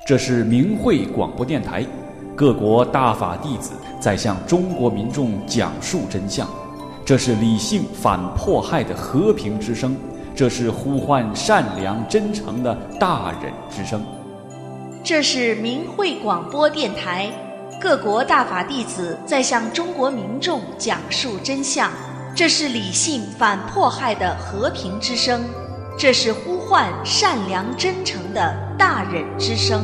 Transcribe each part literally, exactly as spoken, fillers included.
这是明慧广播电台，各国大法弟子在向中国民众讲述真相。这是理性反迫害的和平之声，这是呼唤善良真诚的大忍之声。 这是明慧广播电台，各国大法弟子在向中国民众讲述真相。这是理性反迫害的和平之声，这是呼唤善良真诚的大忍之声。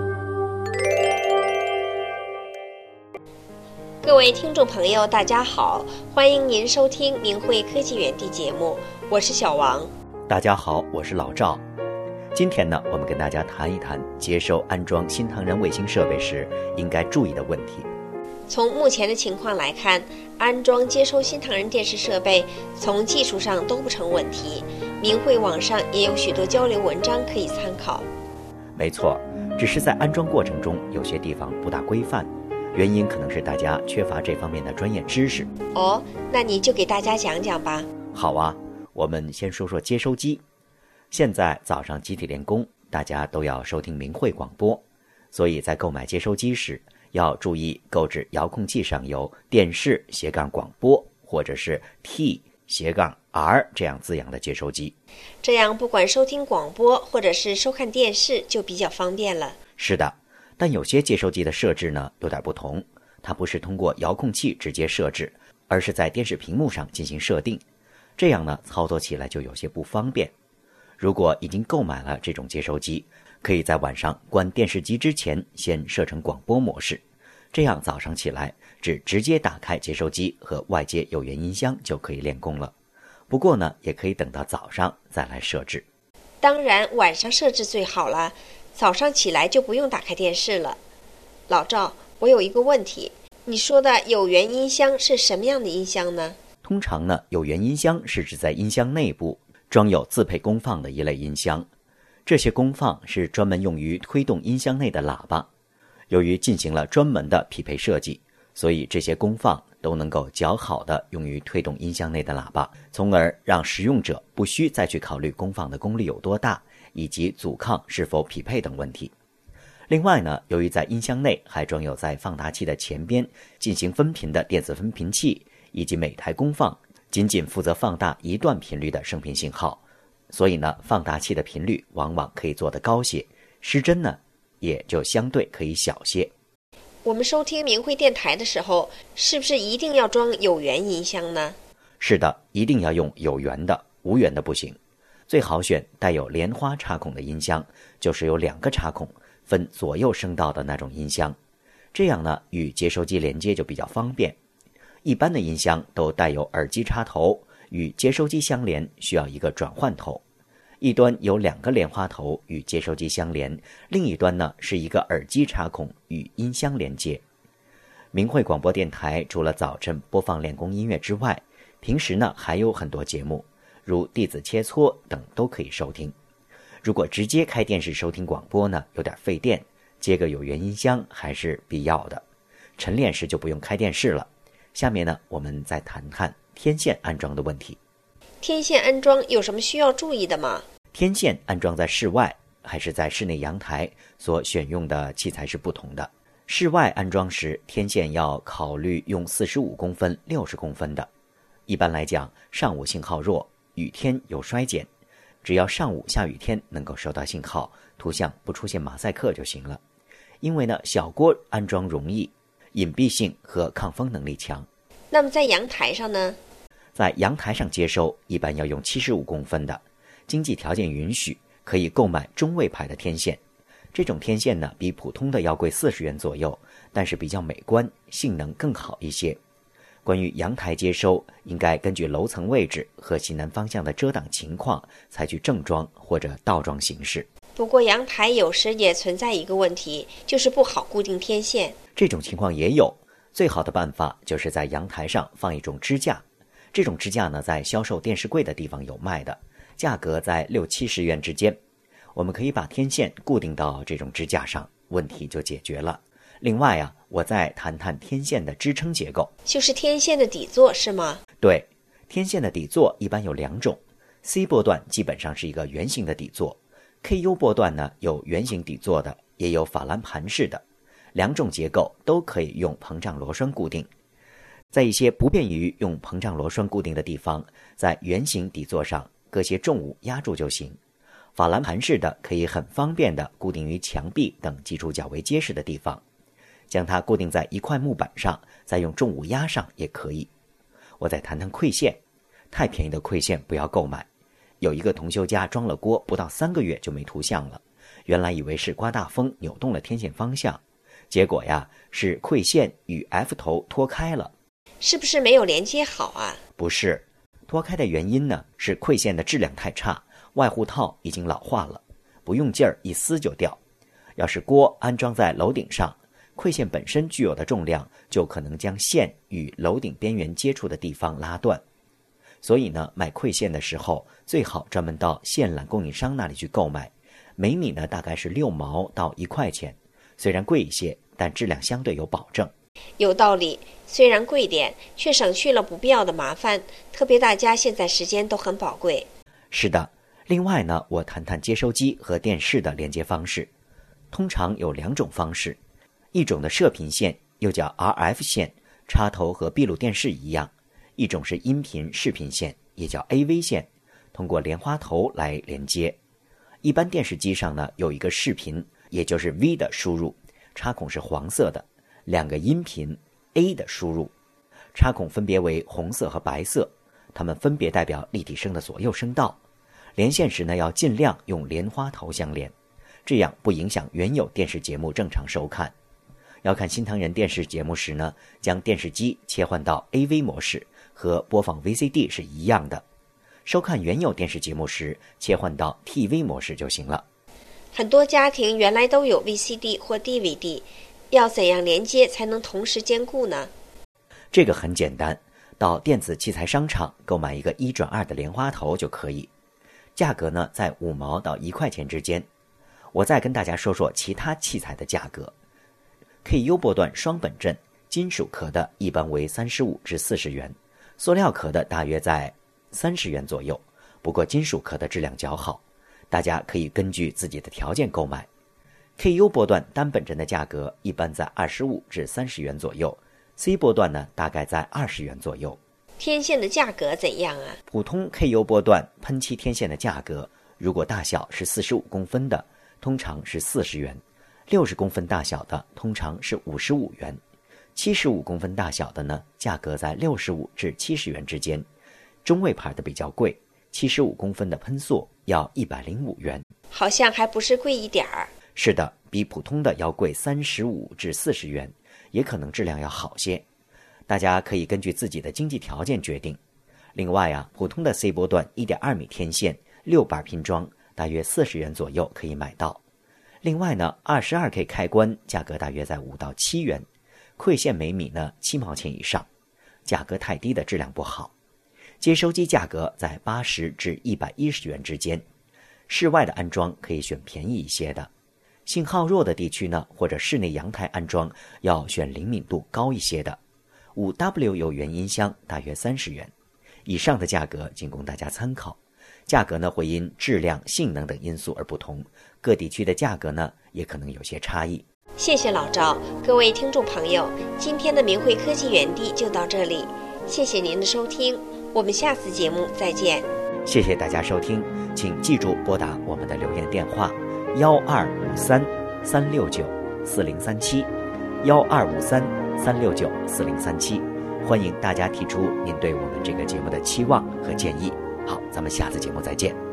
各位听众朋友大家好，欢迎您收听明慧科技园地节目，我是小王。 大家好，我是老赵。今天呢，我们跟大家谈一谈接收安装新唐人卫星设备时应该注意的问题。 从目前的情况来看，安装接收新唐人电视设备从技术上都不成问题，明慧网上也有许多交流文章可以参考。 没错，只是在安装过程中有些地方不大规范，原因可能是大家缺乏这方面的专业知识。 哦，那你就给大家讲讲吧。 好啊，我们先说说接收机。现在早上集体练功，大家都要收听明慧广播，所以在购买接收机时要注意购置遥控器上有电视斜杠广播或者是 T 斜杠 R 这样字样的接收机， 这样不管收听广播或者是收看电视就比较方便了。 是的，但有些接收机的设置呢有点不同，它不是通过遥控器直接设置，而是在电视屏幕上进行设定，这样呢操作起来就有些不方便。如果已经购买了这种接收机，可以在晚上关电视机之前先设成广播模式，这样早上起来只直接打开接收机和外接有源音箱就可以练功了。不过呢，也可以等到早上再来设置。 当然晚上设置最好了，早上起来就不用打开电视了。老赵，我有一个问题，你说的有源音箱是什么样的音箱呢？ 通常呢，有源音箱是指在音箱内部装有自配功放的一类音箱，这些功放是专门用于推动音箱内的喇叭。由于进行了专门的匹配设计，所以这些功放都能够较好的用于推动音箱内的喇叭，从而让使用者不需再去考虑功放的功率有多大，以及阻抗是否匹配等问题。另外呢，由于在音箱内还装有在放大器的前边进行分频的电子分频器，以及每台功放仅仅负责放大一段频率的声频信号，所以呢，放大器的频率往往可以做得高些，失真呢也就相对可以小些。 我们收听明慧电台的时候，是不是一定要装有源音箱呢？ 是的，一定要用有源的，无源的不行。最好选带有莲花插孔的音箱，就是有两个插孔分左右声道的那种音箱，这样呢与接收机连接就比较方便。一般的音箱都带有耳机插头，与接收机相连需要一个转换头，一端有两个莲花头与接收机相连，另一端呢是一个耳机插孔与音箱连接。明慧广播电台除了早晨播放练功音乐之外，平时呢还有很多节目，如弟子切磋等都可以收听。如果直接开电视收听广播呢，有点费电，接个有源音箱还是必要的。晨练时就不用开电视了。下面呢，我们再谈谈天线安装的问题。 天线安装有什么需要注意的吗？ 天线安装在室外还是在室内阳台所选用的器材是不同的。室外安装时，天线要考虑用四十五公分、六十公分的。一般来讲，上午信号弱，雨天有衰减，只要上午下雨天能够收到信号，图像不出现马赛克就行了。因为呢，小锅安装容易，隐蔽性和抗风能力强。 那么在阳台上呢？ 在阳台上接收一般要用七十五公分的，经济条件允许可以购买中位牌的天线。这种天线呢比普通的要贵四十元左右，但是比较美观，性能更好一些。关于阳台接收，应该根据楼层位置和西南方向的遮挡情况采取正装或者倒装形式。 不过阳台有时也存在一个问题，就是不好固定天线。 这种情况也有，最好的办法就是在阳台上放一种支架。这种支架呢，在销售电视柜的地方有卖的，价格在六七十元之间。我们可以把天线固定到这种支架上，问题就解决了。另外啊，我再谈谈天线的支撑结构。 就是天线的底座是吗？ 对，天线的底座一般有两种， C 波段基本上是一个圆形的底座， K U 波段呢有圆形底座的，也也有法兰盘式的，两种结构都可以用膨胀螺栓固定。在一些不便于用膨胀螺栓固定的地方，在圆形底座上搁些重物压住就行。法兰盘式的可以很方便地固定于墙壁等基础较为结实的地方，将它固定在一块木板上，再用重物压上也可以。我再谈谈馈线，太便宜的馈线不要购买。有一个同修家装了锅，不到三个月就没图像了，原来以为是刮大风扭动了天线方向，结果呀是馈线与 F 头脱开了。 是不是没有连接好啊？ 不是，脱开的原因呢是馈线的质量太差，外护套已经老化了，不用劲儿一撕就掉。要是锅安装在楼顶上，馈线本身具有的重量就可能将线与楼顶边缘接触的地方拉断。所以呢，买馈线的时候最好专门到线缆供应商那里去购买，每米呢大概是六毛到一块钱，虽然贵一些，但质量相对有保证。 有道理，虽然贵点，却省去了不必要的麻烦，特别大家现在时间都很宝贵。 是的，另外呢，我谈谈接收机和电视的连接方式。通常有两种方式，一种的射频线又叫 R F 线，插头和闭路电视一样；一种是音频视频线，也叫 A V 线，通过莲花头来连接。一般电视机上呢有一个视频，也就是 V 的输入，插孔是黄色的；两个音频 A 的输入，插孔分别为红色和白色，它们分别代表立体声的左右声道。连线时呢要尽量用莲花头相连，这样不影响原有电视节目正常收看。要看新唐人电视节目时呢，将电视机切换到 A V 模式，和播放 V C D 是一样的。收看原有电视节目时，切换到 T V 模式就行了。 很多家庭原来都有 V C D 或 D V D， 要怎样连接才能同时兼顾呢？ 这个很简单，到电子器材商场购买一个一转二的莲花头就可以，价格呢在五毛到一块钱之间。我再跟大家说说其他器材的价格。K U 波段双本阵，金属壳的一般为三十五至四十元，塑料壳的大约在三十元左右，不过金属壳的质量较好，大家可以根据自己的条件购买。K U 波段单本阵的价格一般在二十五至三十元左右， C 波段呢大概在二十元左右。 天线的价格怎样啊？ 普通 K U 波段喷漆天线的价格，如果大小是四十五公分的，通常是四十元；六十公分大小的通常是五十五元；七十五公分大小的呢，价格在六十五至七十元之间。中位牌的比较贵，七十五公分的喷塑要一百零五元。 好像还不是贵一点儿。 是的，比普通的要贵三十五至四十元，也可能质量要好些。大家可以根据自己的经济条件决定。另外啊，普通的 C 波段 一点二米天线六板拼装，大约四十元左右可以买到。另外呢 ，二十二K 开关价格大约在五到七元，馈线每米呢七毛钱以上，价格太低的质量不好。接收机价格在八十至一百一十元之间，室外的安装可以选便宜一些的。信号弱的地区呢，或者室内阳台安装要选灵敏度高一些的。五 W 有源音箱大约三十元，以上的价格仅供大家参考。价格呢会因质量、性能等因素而不同，各地区的价格呢也可能有些差异。 谢谢老赵，各位听众朋友，今天的明慧科技园地就到这里，谢谢您的收听，我们下次节目再见。 谢谢大家收听，请记住拨打我们的留言电话幺二五三三六九四零三七幺二五三三六九四零三七，欢迎大家提出您对我们这个节目的期望和建议。好，咱们下次节目再见。